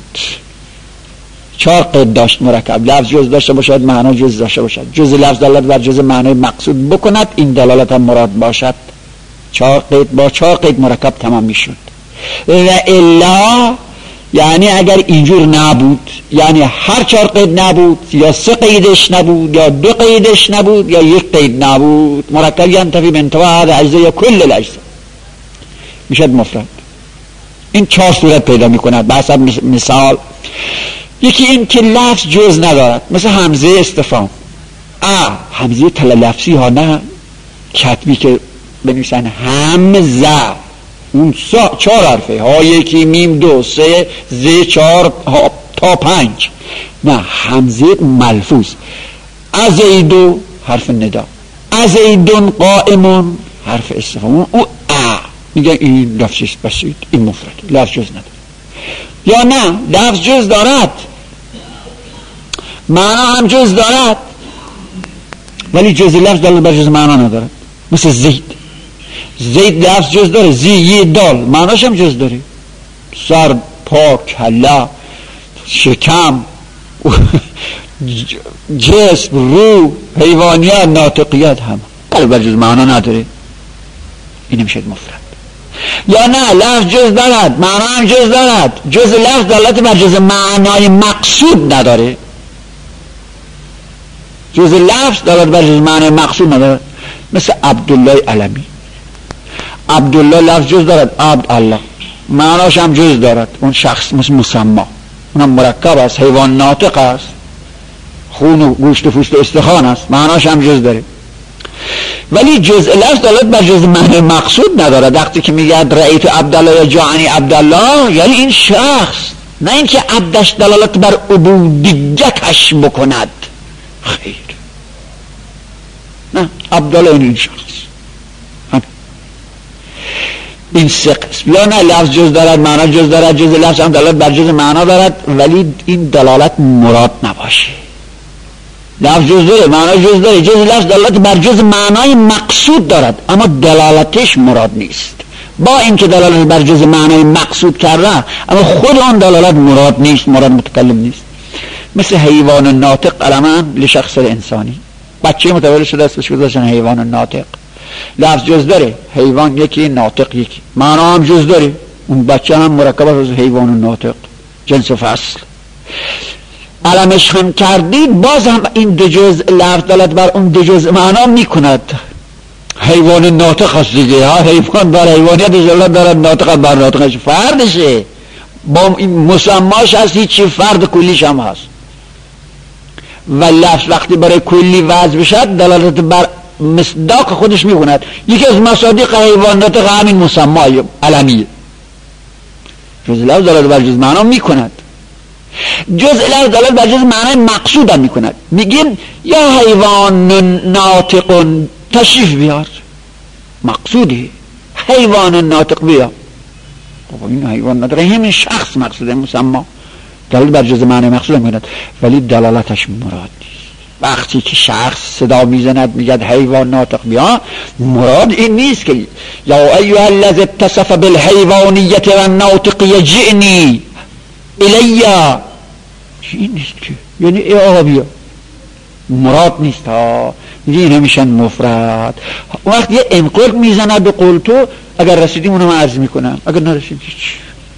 چهار قید داشت مرکب، لفظ جز داشته باشد، معنا جز داشته باشد، جز لفظ دلالت بر جز معنای مقصود بکند، این دلالت هم مراد باشد. چهار قید، با چهار قید مرکب تمام میشد. و الا یعنی اگر اینجور نبود، یعنی هر چهار قید نبود، یا سه قیدش نبود، یا دو قیدش نبود، یا یک قید نبود، مرکب ینتفی بانتفاع هذا اجزا یا کل الاجزا، میشد مفرد. این چهار صورت پیدا میکند. بحث مثال یکی این که لفظ جز ندارد، مثل همزه استفهام. ا همزه تلفظی ها، نه کتبی که بنویسن همزه، اون چهار حرفه ها، یکی میم دو سه ز چهار ها تا پنج. نه، همزه ملفوظ. ازیدو حرف ندا، ازیدون قائمون حرف استفهام. او ا میگه این لفظ بسیط، این مفرد، لفظ جز نداره. یا نه، لفظ جز دارد، معنا هم جز دارد، ولی جز لفظ دلالت بر جز معنا نداره. مثل زید، زید لفظ جز داره، زی یه دال، معناش هم جز داره. سر، پا، کله، شکم، جسم، روح، حیوانیت، ناطقیت هم دلالت بر جز معنا نداره. این میشه مفرد. یا نه، لفظ جز دارد، معنا هم جز دارد، جز لفظ دلالت بر جز معنای مقصود نداره. جز لفظ دلالت بر جز معنای مقصود نداره. مثل عبدالله علمی، عبدالله لفظ جز دارد، عبد الله، معناش هم جز دارد، اون شخص مثل مسمى، اونم مرکب است، حیوان ناطق است، خون و گوشت و پوست و استخوان است، معناش هم جز داره. ولی جز لفظ دلالت بر جز معنی مقصود نداره. وقتی که میگه رأیت عبدالله یا جاءنی عبدالله، یعنی این شخص، نه اینکه عبدش دلالت بر عبودیتش بکند، خیر، نه، عبدالله این شخص. این سه قسم. یا نه، لفظ جز دارد، معنا جز دارد، جز لفظ هم دلالت بر جز معنا دارد، ولی این دلالت مراد نباشه. لفظ جز داره، معنا جز داره، جز لفظ دلالت بر جز معنای مقصود دارد، اما دلالتش مراد نیست. با اینکه دلالت بر جز معنای مقصود کرده، اما خود اون دلالت مراد نیست، مراد متکلم نیست. مثل حیوان ناطق علما لشخص انسانی، بچه متولد شده اسمش گذاشتن حیوان ناطق. لفظ جز داره، حیوان یکی، ناطق یکی، معنا هم جز داره، اون بچه هم مرکب از حیوان ناطق، جنس و فصل. علمش هم کردید، باز هم این دو جز لفظ دلالت بر اون دو جز معنا میکند. حیوان ناطق هست دیگه، ها، حیوان بر حیوانیت دلالت دارد، ناطق بر ناطقش فردشه، با این مسماش هست، هیچی فرد کلیش هم هست. و لفظ وقتی برای کلی وضع بشد دلالت بر مصداق خودش میکند. یکی از مصادیق حیوان ناطق همین مسمای علمیه. جز لفظ دلالت بر جز معنا میکند، جز لفظ دلالت بر جز معنای مقصود هم میکند. میگیم یا حیوان ناطق تشریف بیار، مقصودی حیوان ناطق بیار. خب این حیوان ناطق همین شخص مقصوده، مسما دلالت بر جز معنای مقصود هم میکند، ولی دلالتش مراد نیست. وقتی که شخص صدا میزند میگه حیوان ناطق بیا، مراد این نیست که یا ایها الذی اتصف بالحیوانیت و الناطقیه جئنی الیا، این نیست که یعنی ای آقا بیا، مراد نیست. ها این همیشن مفرد. وقتی یه انقل میزند به قول تو، اگر رسیدیم اونو من عرض میکنم، اگر نرسید هیچ.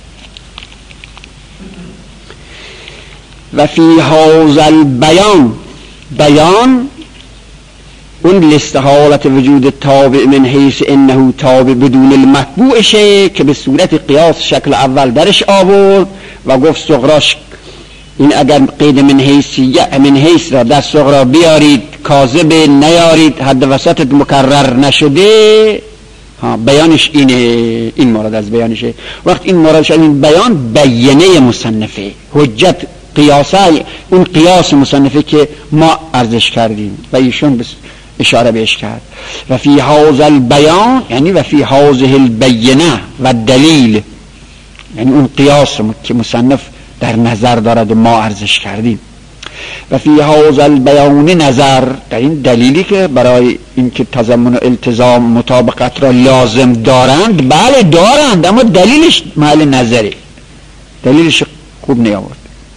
و فی هذا البیان، بیان اون لاستحالت وجود تابع من حیث انه تابع بدون المتبوعشه که به صورت قیاس شکل اول درش آورد و گفت صغراش این اگر قید من حیث من حیث را در صغرا بیارید کاذب نیارید، حد وسطت مکرر نشده، ها بیانش اینه، این مراد از بیانشه. وقت این مراد شد این بیان بینه مصنفه، حجت قیاسه، اون قیاس مصنفه که ما عرضش کردیم و ایشون اشاره بهش کرد. و فی هذا البیان یعنی و فی هذه البینه و دلیل، یعنی اون قیاس که مصنف در نظر دارد و ما عرضش کردیم. و فی هذا البیان نظر، در این دلیلی که برای اینکه تضمن و التزام مطابقت را لازم دارند، بله دارند، اما دلیلش محل نظره، دلیلش خوب نیاورد.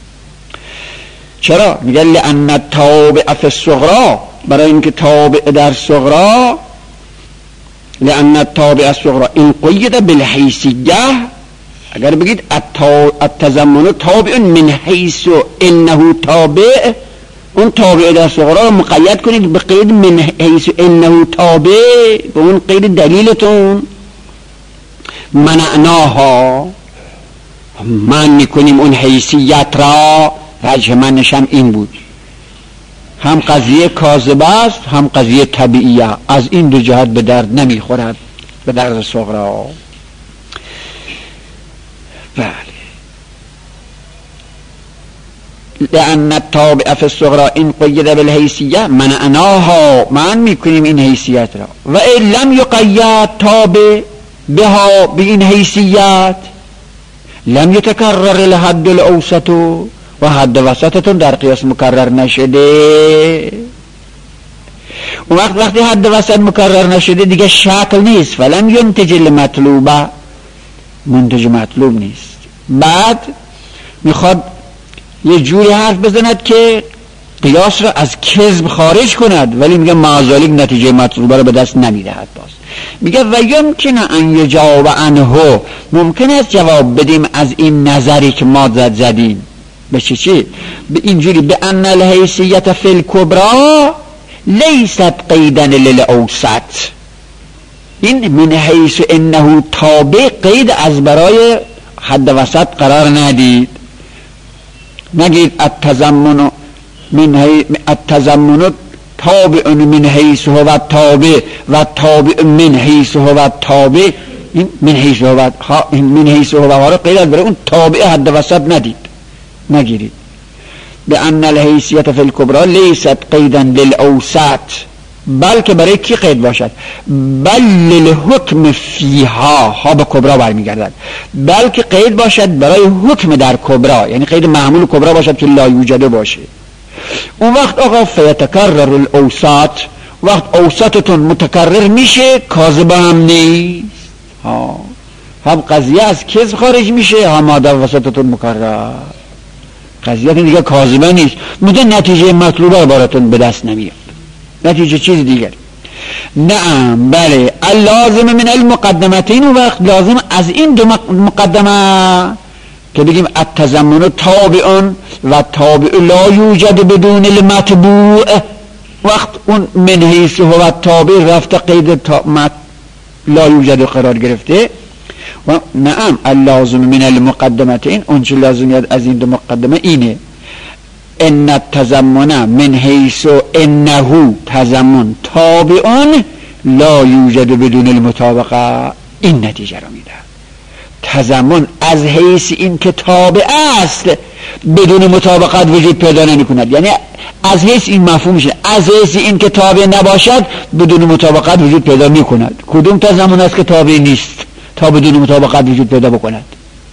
چرا؟ میگه لأن التابع فی الصغرا، برای اینکه تابع در صغرا، لأن التابع الصغرا این قید بالحیثیه، اگر بگید التضمن تابع من حیث انه تابع، اون تابع در صغرا رو مقید کنید به قید من حیث انه تابع، به اون قید دلیلتون منعناها، من میکنیم اون حیثیت را. وجه منش هم این بود، هم قضیه کاذبه است هم قضیه طبیعیه، از این دو جهت به درد نمیخورد، به درد صغرا. بله. لأن التابع في الصغرى إن قید بالحیثیه منعناها، من میکنیم این حیثیت را، و این لم یقید تابع بها به این حیثیت لم یتکرر الحد الاوسط، و حد وسطتون در قیاس مکرر نشده. اون وقت وقتی حد وسط مکرر نشده دیگه شکل نیست، فلم ینتج المطلوبه، منتج مطلوب نیست. بعد میخواد یه جوری حرف بزند که قیاس را از کذب خارج کند، ولی میگه معذالک نتیجه مطلوبه را به دست نمیدهد. باز میگه و یمکن ان یجاوب عنه، ممکن است جواب بدیم از این نظری که ما زد زدیم. به چی چی؟ به اینجوری به ان الحیثیت فی الکبری لیست قیدا للاوسط، این من حیث انه تابع قید از برای حد وسط قرار ندید. نگید التضمن من حیث التضمن تابع من حیث هو تابع و تابع من حیث هو تابع، این من حیث هو من حیث هو را قید از برای اون تابع حد وسط ندید، نگیرید. بأن الحیثیت فی الکبری لیست قیدا للاوسط، بلکه برای کی قید باشد؟ بل للحکم فیها، ها به کبرا برمیگردد، بلکه قید باشد برای حکم در کبرا، یعنی قید معمول کبرا باشد که لا یوجده باشه. اون وقت آقا فیتکرر الاوسط، وقت اوسطتون متکرر میشه، کاذبه هم نیست، ها هم قضیه از کذب خارج میشه، هم در وسطتون مکرر، قضیه دیگه کاذبه نیست، مده نتیجه مطلوبه براتون به دست نمیاد، نتیجه چیز دیگر. نعم بله، اللازم من المقدمتین، وقت لازم از این دو مقدمه که بگیم التضمن تابع و تابع لا یوجد بدون المتبوع، وقت اون من حیث هو تابع رفته قید لا یوجد قرار گرفته. و نعم اللازم من المقدمتین، اون چه لازمیت از این دو مقدمه اینه ان التضمن من حیث انه تضمن تابع لا یوجد بدون المطابقه، این نتیجه را میده. تضمن از حیث این که تابع است بدون مطابقت وجود پیدا نمی کند، یعنی از حیث این مفهوم میشه، از حیث این که تابع نباشد بدون مطابقت وجود پیدا می کند. کدوم تضمن است که تابع نیست تا بدون مطابقت وجود پیدا بکند؟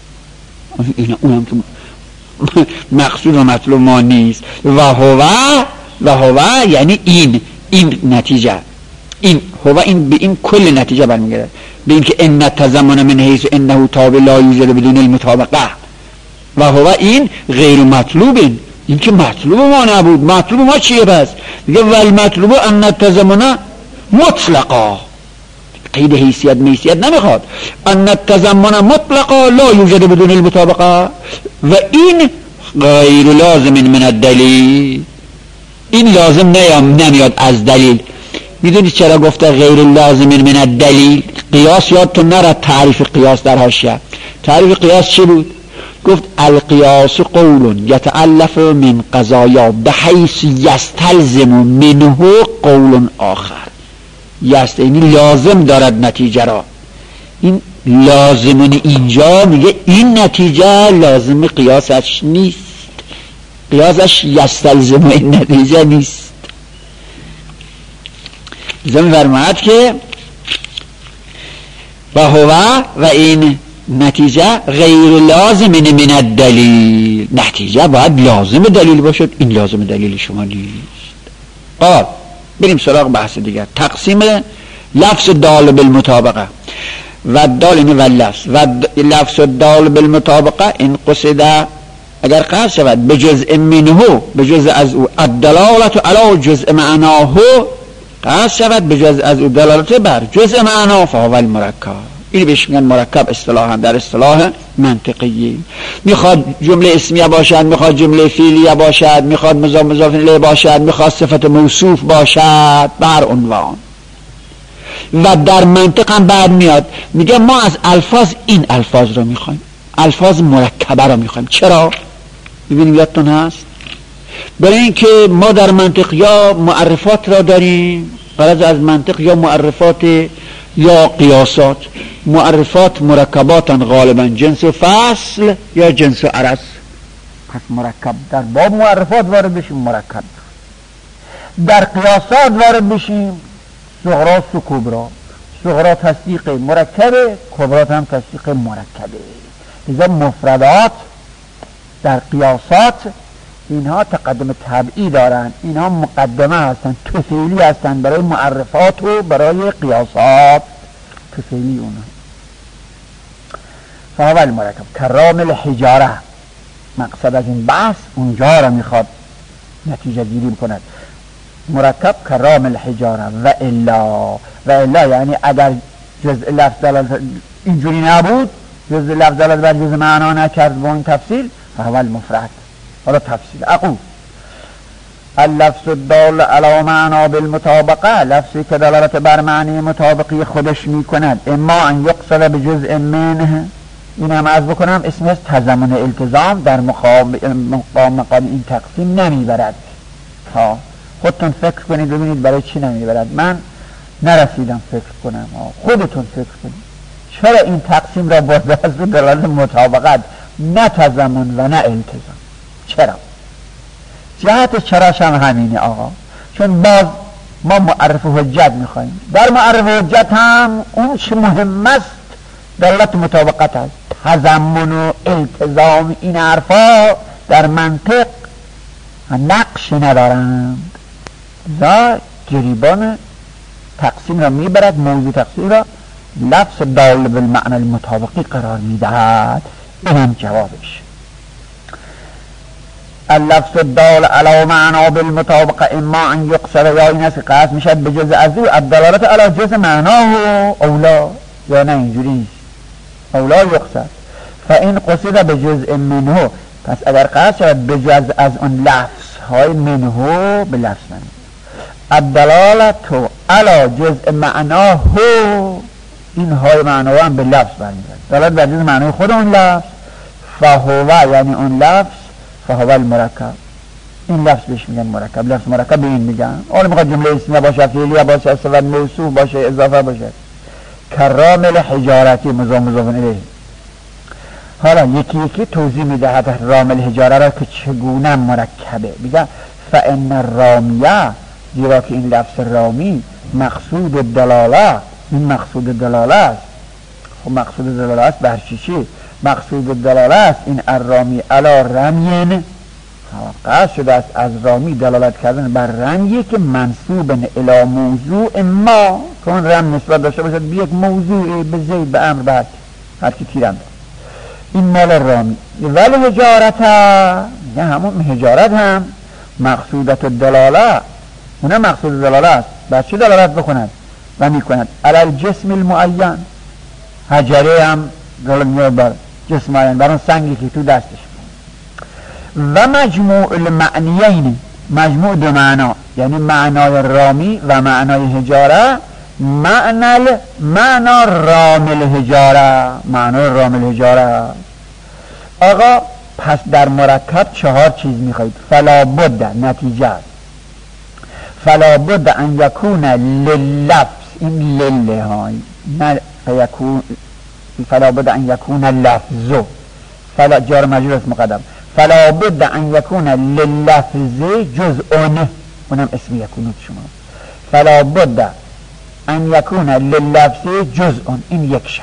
این اونم که مقصود و مطلوب ما نیست. و هو و هو یعنی این این نتیجه، این هو این به این کل نتیجه برمیگرده، به این که ان التضمن من حیث انه تابع لا یوجد بدون المطابقه، و هو این غیر مطلوب، این که مطلوب ما نبود. مطلوب ما چیه بس؟ میگه ول مطلوب ان التضمن مطلقا، قید حیثیت میثیت نمیخواد، ان التضمن مطلقا لا یوجد بدون المطابقه، و این غیر لازم من الدلیل، این لازم نمیاد از دلیل. میدونی چرا گفته غیر لازم من الدلیل؟ قیاس یادتون نره، تعریف قیاس در حاشیه. تعریف قیاس چی بود؟ گفت القیاس قول یتألف من قضایا بحیث یستلزم منه قول آخر. یست یعنی لازم دارد نتیجه را، این لازمون اینجا میگه این نتیجه لازم قیاسش نیست، قیاسش یستلزم این نتیجه نیست. زمین فرماید که و هو و این نتیجه غیر لازم من الدلیل، نتیجه باید لازم دلیل باشد، این لازم دلیل شما نیست. قال بریم سراغ بحث دیگر، تقسیم لفظ دال بالمطابقه و دال این و لفظ و لفظ دال بالمطابقه این قصده اگر قصد شود به جزء منه، به جزء از او، الدلالت علی جزء معناه قصد شود به جزء از او دلالت بر جزء معناه، فهو المرکب. این بهش میگن مرکب اصطلاحا در اصطلاح منطقی. میخواد جمله اسمیه باشد، میخواد جمله فعلیه باشد، میخواد مضاف مضاف الیه باشد، میخواد صفت موصوف باشد، بر عنوان. و در منطق هم بعد میاد میگه ما از الفاظ این الفاظ رو میخوایم، الفاظ مرکبه رو میخوایم. چرا؟ ببینیم یادتون هست، برای اینکه ما در منطق یا معرفات را داریم، غرض از منطق یا معرفات یا قیاسات. معرفات مرکباتن غالبا جنس فصل یا جنس عرض، پس مرکب در باب معرفات وارد بشیم مرکب، در قیاسات وارد بشیم صغرا و کبرا. صغرا تصدیق مرکبه، کبرا هم تصدیق مرکبه. لذا مفردات در قیاسات اینها تقدم طبعی دارن، اینها مقدمه هستن، تفعیلی هستن برای معرفات و برای قیاسات، تفعیلی اونها. فاول مرکب کرامل حجاره، مقصد از این بحث اونجا را میخواد نتیجه گیری بکند. مرکب کرامل حجاره و الا، و الا یعنی اگر جزء لفظ دلالت اینجوری نبود، جزء لفظ دلالت بر جزء معنا نکرد با این تفصیل، فاول مفرد. حالا تفصیل اقول اللفظ الدال علی معنا بالمطابقه، لفظی که دلالت بر معنی مطابقی خودش میکند، اما ان یقصد بجزء منه، این هم عرض بکنم اسمش تضمن التزام در مقام مقام این تقسیم نمیبرد. ها خودتون فکر کنید ببینید برای چی نمیبرد. من نرسیدم فکر کنم، خودتون فکر کنید چرا این تقسیم را با دست دلالت مطابقت نه تضمن و نه التزام. چرا؟ جهت چراش هم همینه آقا، چون باز ما معرف حجت میخواییم. در معرف حجت هم اون چه مهم است دلالت مطابقت است. تضمن و التزام این حرفا در منطق نقش ندارند، لذا گریبان تقسیم را میبرد، موضوع تقسیم را لفظ دال بالمعنی المطابقی قرار میدهد. این هم جوابش. اللفظ الدال علی معنا بالمطابقه اما ان یقصر، یا این است که قصد میشد به جزء از او الدلالت علی جزء معناه اولا، یا نه اینجوری نیست، اولا یقصر. فاین قصد به جزء منه، پس اگر قصد شد به جزء از اون لفظ های منه به لفظ منه الدلالت علی جزء معناه، این های معناه هم به لفظ برمیگرد، دلالت بر جزء معنای خود اون لفظ، فهو یعنی اون لفظ، فهو المرکب، این لفظ بهش میگن مرکب. لفظ مرکب به این میگن. حالا میخواد جمله اسمیه باشه، فعلیه باشه، صفت موصوف باشه، اضافه باشه. کرامل حجارتی مضاف مضاف الیه. حالا یکی یکی توضیح میدهد رامل حجاره را که چگونه مرکبه. میگه فان الرامیه، زیرا که این لفظ رامی مقصود دلاله، این مقصود دلاله است. خب مقصود دلاله است بر چی چی؟ مقصود دلاله است این الرامی علی رمین، قصد شده است از رامی دلالت کردن بر رمی که منصوب الی موضوع ما، که اون رم نسبت داشته باشد به یک موضوع، به زید، به امر، به هر کی تیرم داد. این مال رامی. ولی حجارت، نه همون حجارت هم مقصودت دلاله، اونه مقصود دلاله است. بر چی دلالت بکند و میکند؟ علی الجسم المعین، حجره هم دلالت میاد بر جسم معین، بر اون سنگی که تو دستش. و مجموع المعنیین، مجموع دو معنا، یعنی معنای رامی و معنای حجاره، معنی معنا رامل حجاره، معنای رامل حجاره. آقا پس در مرکب چهار چیز میخواید. فلا بد، نتیجه فلا بد ان یکون لللفظ، این لله های نه فیکون، فلا بد ان یکون لفظ، فلا جار مجرور است مقدم. فلا بد ان یکون لللفظ جزء، اونم اسم یکون شما. فلا بد ان یکون لللفظ جزء، این یک شرط.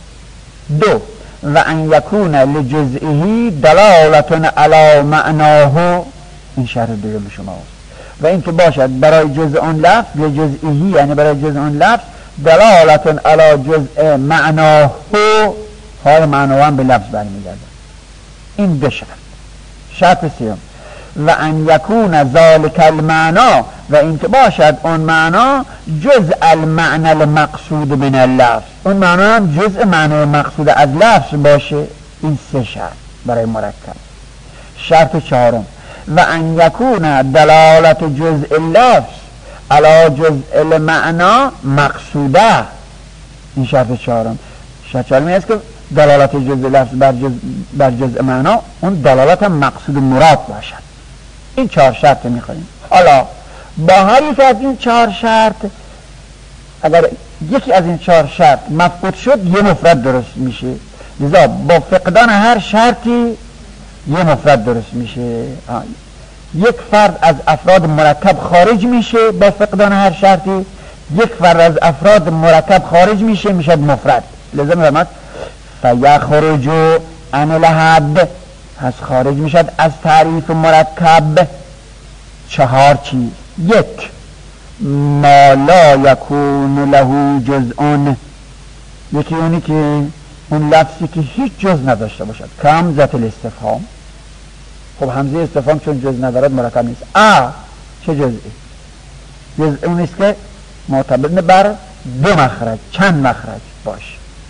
دو و ان یکون لجزئه دلالت علی معناه، این شرط دوم شما. و این که باشد برای جزء اون لفظ، لجزئه یعنی برای جزء اون لفظ، دلالت علی جزء معناه، های معناه هم به لفظ برمیگرده. این دو شرط. شرط سیوم و ان یکون ذالک المعنا، و این که باشد اون معنا جزء المعنى المقصود من اللفظ، اون معنا هم جزء معنی مقصود از لفظ باشه. این سه شرط برای مرکب. شرط چهارم و ان یکون دلالت جزء اللفظ علی جزء المعنى مقصوده، این شرط چهارم. شرط چهارم است که دلالت جزء لفظ بر جزء بر جزء معنا، اون دلالت هم مقصود مراد باشد. این چهار شرط میخوایم. حالا با هر یک از این چهار شرط، اگر یکی از این چهار شرط مفقود شد، یه مفرد درست میشه. لذا با فقدان هر شرطی یه مفرد درست میشه. یک فرد از افراد مرکب خارج میشه با فقدان هر شرطی، یک فرد از افراد مرکب خارج میشه میشد مفرد. لذا میفرماد فیخرج عن الحد، پس خارج میشد از تعریف مرکب چهار چیز. یک، ما لا یکون له جزء، یکی اونی که اون لفظی که هیچ جز نداشته باشد، کم ذات الاستفهام. خب همزه استفهام چون جز ندارد مرکب نیست. ا چه جزئی؟ جزء اون است که معتمد بر دو مخرج، چند مخرج باش.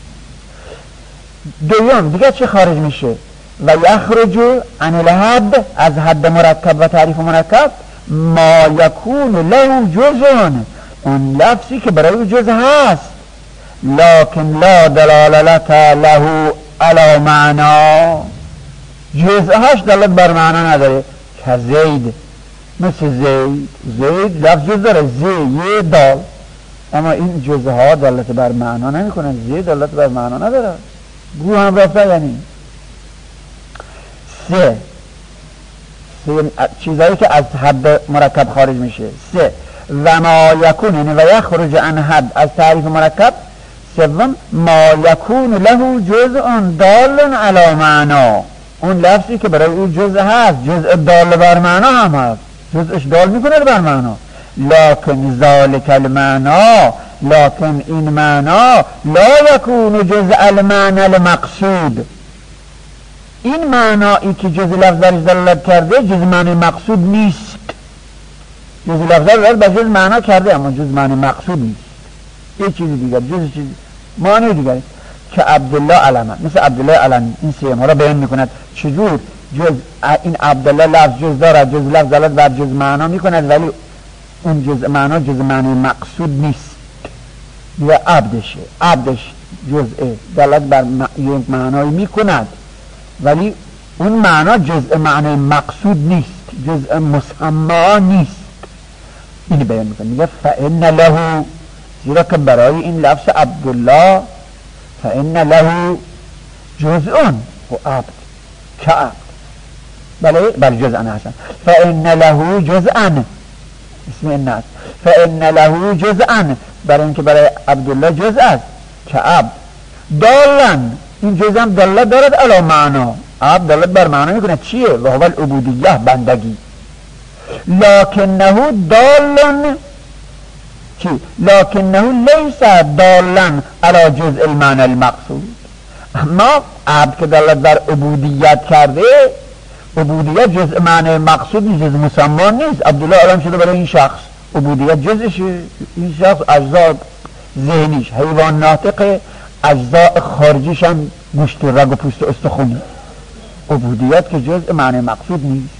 دوم دیگه چه خارج میشه؟ و یخرج عن الحد، از حد مرکب و تعریف مرکب، ما یکون له جزء، اون لفظی که برای جز هست لکن لا دلالت له علی معنا، جزءهاش دلالت بر معنا نداره. که زید، مثل زید، زید لفظ جز داره، زی یه دال، اما این جزءها دلالت بر معنا نمی کنن. زید دلالت بر معنا نداره، گو هم رفته. یعنی سه سه چیزایی که از حد مرکب خارج میشه. سه و ما یکون، یعنی و یخرج عن حد از تعریف مرکب. سوم ما یکون له جزء دال علی معنا، اون لفظی که برای اون جزء هست، جزء دال بر معنا هم هست، جزءش دال میکنه بر معنا. لکن ذالک المعنا، لکن این معنا لا یکون جزء المعنى المقصود، این معنایی که جزء لفظ درش دلالت کرده جزء معنی مقصود نیست. جزء لفظ درش به جزء معنا کرده اما جزء معنی مقصود نیست. یه چیزی دیگر، جزء چیزی معنی دیگر که عبدالله علمه، مثل عبدالله علمی. این سیم ها را بیان میکند چجور جز این عبدالله لفظ جز دارد، جز لفظ دلالت بر جز معنا میکند، ولی اون جز معنا جز معنی مقصود نیست. یا عبدشه، عبدش جزء دلالت بر یک معنایی میکند ولی اون معنا جزء معنی مقصود نیست، جزء مسمى نیست. این بیان میکنه، میگه فإن له، زیرا که برای این لفظ عبدالله فإن له جزء و عبد که عبد، بله بله جزء حسن، فإن له جزءا اسم الناس، فإن له جزءا، برای اینکه برای عبدالله جزء است که عبد. دالن، این جزء هم دلالت دارد علی معنا، عبد دلالت بر معنا میکنه چیه؟ و هو العبودیه، بندگی. لکنه دالن چی؟ لکنه لیس دالن علی جزء المعنى المقصود، اما عبد که دلالت بر عبودیت کرده، عبودیت جزء معنی مقصود نیست، جزء مسمى نیست. عبدالله علم شده برای این شخص، عبودیت جزءش، این شخص اجزا ذهنیش، حیوان ناطق اجزاء خارجیش هم گوشت و رگ و پوست و استخونی. عبودیت که جزء معنی مقصود نیست.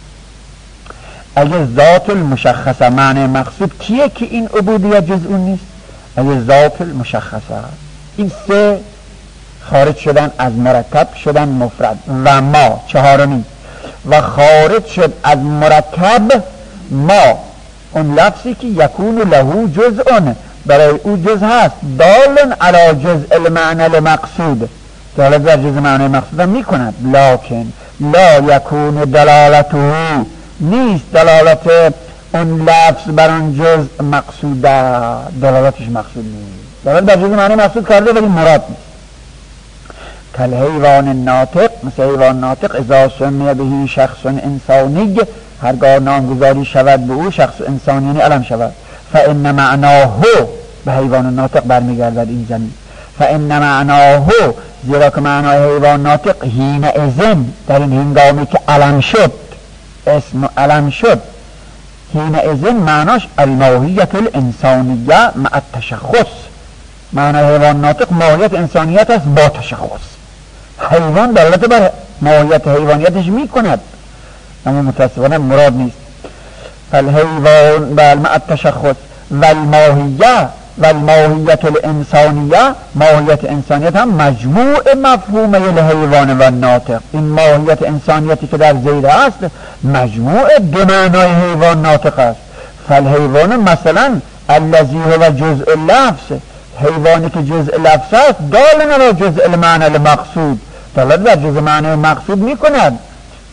اگه ذات المشخصه معنی مقصود کیه که این عبودیت جزء اون نیست؟ اگه ذات المشخصه، این سه خارج شدن از مرکب شدن مفرد. و ما چهارمی، و خارج شد از مرکب ما اون لفظی که یکون له جزء، برای او جزء هست، دال علی جزء المعنى المقصود، دلالت بر جزء معنی مقصود هم میکند. لکن لا یکون دلالته، نیست دلالت اون لفظ بر اون جزء مقصوده، دلالتش مقصود نیست، دلالت بر جزء معنی مقصود کرده ولی مراد نیست. کل حیوان الناطق، مثل حیوان ناطق، اذا سمی به شخص انسانی، هرگاه نامگذاری شود به او شخص انسانی علم شود. فإن معناه، به حیوان ناطق برمیگردد این زمین. فإن معناه، زیرا که معنای حیوان ناطق حین اذن، در این هنگامی که علم شد، اسم علم شد، حین اذن معناش الماهیت الانسانیه مع التشخص، معنای حیوان ناطق ماهیت انسانیت است با تشخص. حیوان دلالت بر ماهیت حیوانیتش میکند اما متاسفانه مراد نیست. فالحیوان بل مع التشخص والماهیه، والماهیت الانسانیه، ماهیت انسانیت هم مجموع مفهومه الحیوان و ناطق. این ماهیت انسانیتی که در زیر است مجموع دو معنای حیوان ناطق است. فالحیوان مثلا الذی هو جزء اللفظ، حیوانی که جزء لفظ است، دالن علی جزء المعنى المقصود، دلالت بر جزء معنی مقصود میکند.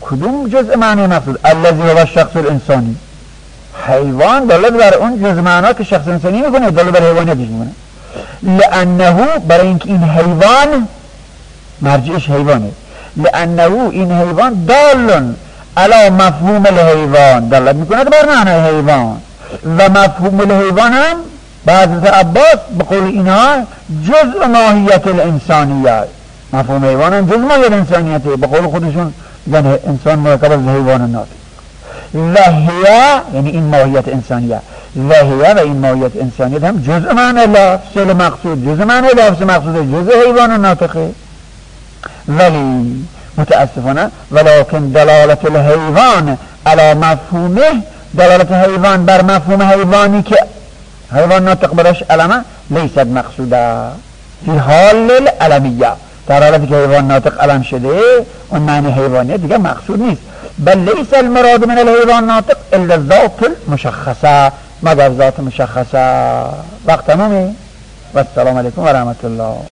کدوم جزء معنی مقصود؟ الذی هو الشخص الانسانی. حیوان دلالت بر اون جزء معنا که شخص انسانی میکنه، دلالت بر حیوانیتش میکنه. لانه، برای اینکه این حیوان مرجعش حیوانه، لانه این حیوان دالن علی مفهوم الحیوان، دلالت میکنه بر معنای حیوان. و مفهوم الحیوان هم بعض عباس به قول اینها جزء ماهیت الانسانیه. مفهوم حیوان هم جزء ماهیت انسانیته، به قول خودشون یعنی انسان مرکب از حیوان ناطق. و هیا یعنی این ماهیت انسانیه، و هیا و این ماهیت انسانیت هم جزء معنی لفظ سل مقصود، جزء معنی لفظ مقصود، جزء حیوان ناطقه. ولی متاسفانه ولکن دلالت الحیوان علی مفهومه، دلالت حیوان بر مفهوم حیوانی که حیوان ناطق براش علمه لیست مقصوده فی حال العلمیه، در حالتی که حیوان ناطق علم شده اون معنی حیوانیت دیگه مقصود نیست. بل لیس المراد من الحیوان ناطق الا الذات المشخصه، مگر ذات مشخصه. وقت تمامه و السلام علیکم و رحمت الله.